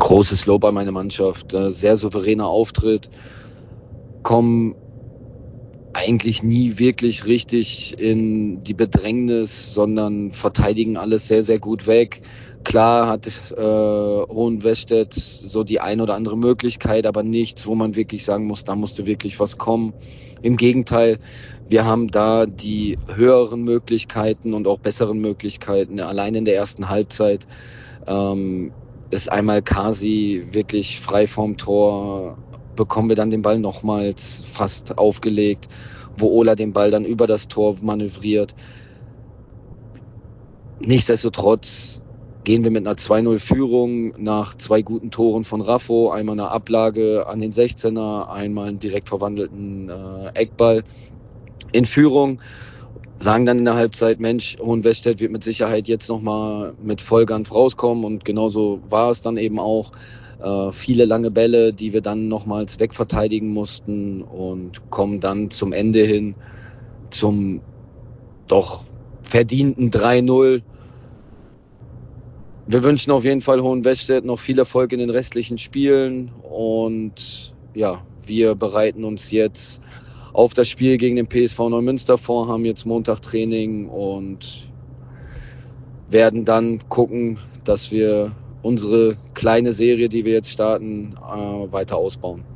Großes Lob an meine Mannschaft. Sehr souveräner Auftritt. Kommen eigentlich nie wirklich richtig in die Bedrängnis, sondern verteidigen alles sehr, sehr gut weg. Klar hat Hohenwestedt so die ein oder andere Möglichkeit, aber nichts, wo man wirklich sagen muss, da musste wirklich was kommen. Im Gegenteil, wir haben da die höheren Möglichkeiten und auch besseren Möglichkeiten. Allein in der ersten Halbzeit ist einmal Kasi wirklich frei vorm Tor, bekommen wir dann den Ball nochmals fast aufgelegt, wo Ola den Ball dann über das Tor manövriert. Nichtsdestotrotz gehen wir mit einer 2-0-Führung nach 2 guten Toren von Raffo, einmal eine Ablage an den 16er, einmal einen direkt verwandelten Eckball in Führung. Sagen dann in der Halbzeit, Mensch, Hohenwestedt wird mit Sicherheit jetzt nochmal mit Vollgas rauskommen, und genauso war es dann eben auch. Viele lange Bälle, die wir dann nochmals wegverteidigen mussten, und kommen dann zum Ende hin zum doch verdienten 3-0. Wir wünschen auf jeden Fall Hohenwestedt noch viel Erfolg in den restlichen Spielen, und ja, wir bereiten uns jetzt auf das Spiel gegen den PSV Neumünster vor, haben jetzt Montag Training und werden dann gucken, dass wir unsere kleine Serie, die wir jetzt starten, weiter ausbauen.